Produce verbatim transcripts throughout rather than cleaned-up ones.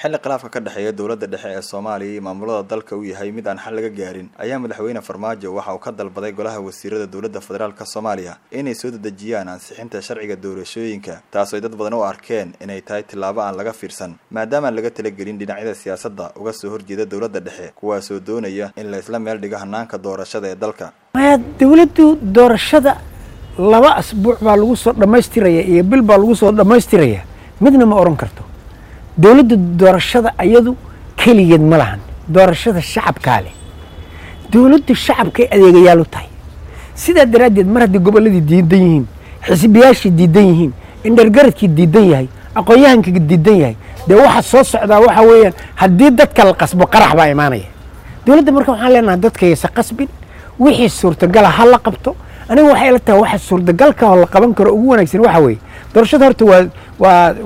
xilli khilaafka ka dhaxeeya dowladda dhexe ee Soomaaliya iyo maamulada dalka uu yahay mid aan xal laga gaarin ayaa madaxweyne Farmaajo waxa uu ka dalbaday golaha wasiirada dowladda federaalka Soomaaliya inay soo dedejiyaan ansixinta sharciga doorashooyinka taasoo dad badan u arkeen inay tahay tilaabo aan laga fiirsan maadaama laga talagelin dhinacyada siyaasadda uga soo horjeeda dowladda dhexe kuwaas oo doonaya in la isla meel dhigo hanaanka doorashada ee dalka. dowladdu doorashada laba asbuuc baa lagu soo dhameystiraya iyo bil baa lagu soo dhameystiraya midna ma oran karto. dowladda doorashada ayadu kaligeed ma lahan doorashada shacabka leh dowladda shacabka adeegayaal u tahay sida daraadeed mar haddii goboladii diidan yihiin xisbiyaashii diidan yihiin indhargaradkii diidan yahay aqoonyahanka diidan yahay dee waxa soo socdaa waxa weeyaan haddii dadka la qasbo qarax baa imaanaya. dowladda marka waxaan leenahay dadka aysan qasbin wixii suurtagal ah la qabto. aniga waxay la tahay waxa suurtagalka oo la qaban karo ugu wanaagsan waxa weeye doorashada horta waa waa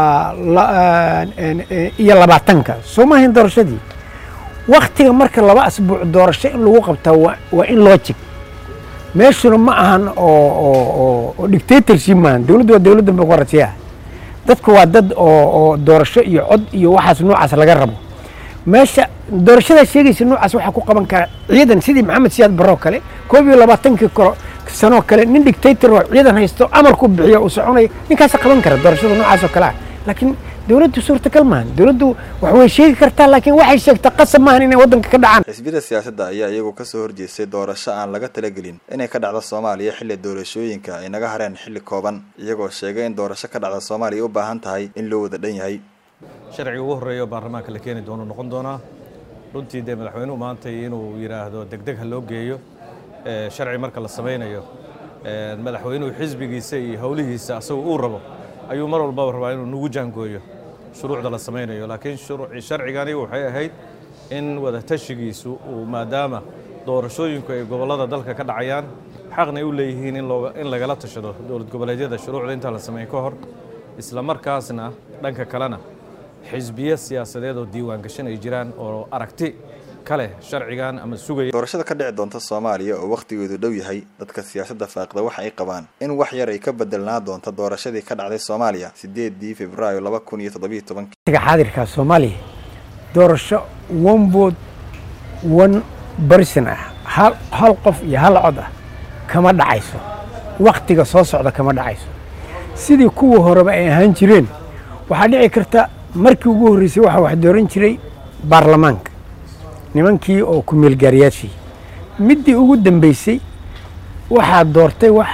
waa iyo labaatanka Soomaaliya doorashadii waqtiga marka laba asbuuc doorasho in lagu qabtaa waa in logic meeshuna ma ahan oo oo dictatorship ma dowladda waa dowladda muqarrasiya dadku waa dad oo doorasho iyo cod iyo waxaas noocaas laga rabo meesha doorashada sheegaysa noocaas waxa ku qaban kara ciidan sidii Maxamed Siyaad Barro kale koob iyo labaatanka sano kale nin dictator oo ciidan haysto amar ku bixiyo oo soconay ninkaas qaban kara doorashada noocaas oo kale laakiin dowladdu suurtagal ma dowladdu wax way sheegi kartaa laakiin waxay sheegtaa qasab ma inay wadanka ka dhacaan. xisbiyada siyaasadda ayaa iyagu ka soo horjeestay doorasho aan laga talagelin inay ka dhacdo Soomaaliya xilli doorashooyinka ay naga hareen xilli kooban iyagoo sheegay in doorasho ka dhacdo Soomaaliya u baahan tahay in loo wada dhan yahay. sharciga ugu horeeyo baarlamaanka la keeni doono noqon doona runtii de madaxweynuhu maanta inuu yiraahdo degdeg ha loo geeyo sharci marka la sameeyo madaxweynuhu xisbigiisa iyo hawlihiisa asagoo uu rabo ayuu mar walba rabaa inuu nugu jaangooyo shuruucda la sameeyo laakiin shuruuci sharcigani waxay ahayd in wada tashigiisu uu maadaama doorashooyinku ay gobolada dalka ka dhacayaan xaqna u leeyihiin in loo in laga la tashado dowlad goboleedyada shuruucda inta la sameeyo ka hor isla markaasna dhanka kalena xisbiya siyaasadeed oo diiwaan gashan ay jiraan oo aragti kale sharcigan ama sugay doorashada ka dhici doonta Soomaaliya oo waqtigeedu dhow yahay dadka siyaasadda faaqda waxa ay qabaan in wax yar ay ka bedelnaa doonto doorashadii ka dhacday Soomaaliya sideedii Febraayo laba kun iyo toddoba iyo toban tiga xaadirka Soomaaliya doorasho one vote one person ah hal hal qof iyo hal cod ah kama dhacayso waqtiga soo socda kama dhacayso sidii kuwa horeba ay ahaan jireen waxa dhici karta markii ugu horeysay waxa wax dooran jiray baarlamaanka nimankii oo ku meel gaariyaashii midii ugu dambeysay waxa doortay wax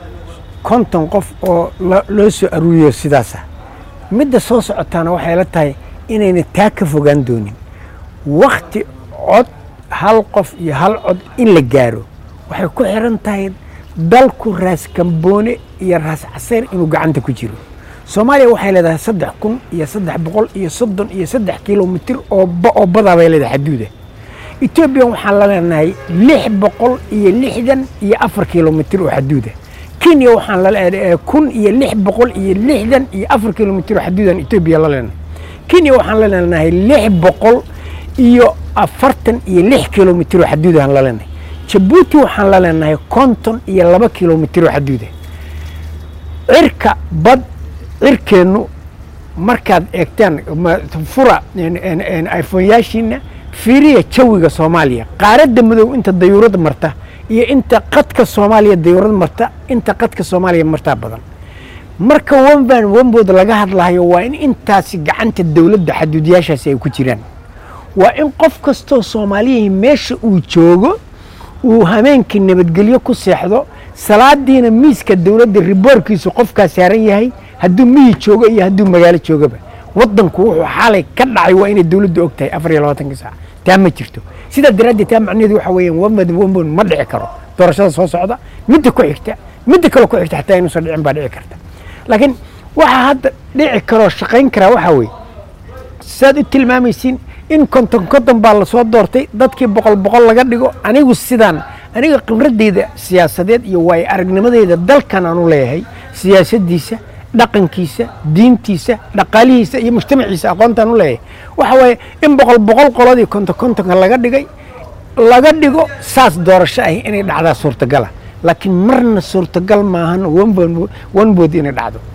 konton qof oo loo soo aruuriyo sidaas midda soo socotana waxay la tahay inayna taa ka fogaan doonin waqti cod hal qof iyo hal cod in la gaaro waxay ku xiran tahay dalku raas kamboone iyo raas caseer inuu gacanta ku jiro. Soomaaliya waxay leedahay saddex kun iyo saddex boqol iyo soddon iyo saddex kiiloomitir oo oo bada bay leedahay xuduuda. Itoobiya waxaan la leenahay lix boqol iyo lixdan iyo afar kiiloomitir oo xuduuda. Kenya waxaan la leenahay kun iyo lix boqol iyo lixdan iyo afar kiiloomitir oo xuduudan Itoobiya la leenahay. Kenya waxaan la leenahay lix boqol iyo afartan iyo lix kiiloomitir oo xuduudan la leenahay. Djibouti waxaan la leenahay konton iyo laba kiiloomitir oo xuduuda. cirka bad cirkeenu markaad eegtaan fura iPhone yaashina fiiriya jawiga Soomaaliya qaaradda madow inta dayuurada marta iyo inta qadka Soomaaliya dayuurada marta inta qadka Soomaaliya marta badan marka one van one board laga hadlayo waa in intaasi gacanta dawladda xaduudiyaashaasi ay ku jiraan waa in qof kasto Soomaaliya meesha uu joogo uu hameenkii nabadgelyo ku seexdo salaadiina miiska dawladda riboorkiisu qofka saaran yahay hadduu miyi joogo iyo hadduu magaalo joogaba wadanku wuxuu xalay ka dhacay waa inay dawladdu ogtahay afar iyo labaatan saac taa ma jirto sida daraaddeed taa macnaheedu waxa weeyaan wamad wamad ma dhici karo doorashada soo socda midda ku xigta midda kale ku xigta xataa inuu soo dhicin baa dhici karta laakiin waxa hadda dhici karo shaqayn kara waxa weey saad u tilmaamaysiin in konton konton baa la soo doortay dadkii boqol boqol laga dhigo anigu sidaan aniga khibradeyda siyaasadeed iyo way aragnimadeeda dalkan aanu leeyahay siyaasadiisa dhaqankiisa diintiisa dhaqaalihiisa iyo mujtamaciisa aqoontan u leeyahay waxa way in boqol boqol qoladii konton konton laga dhigay laga dhigo saas doorasho ah inay dhacdaa suurtagal ah laakiin marna suurtagal maahan one one bood inay dhacdo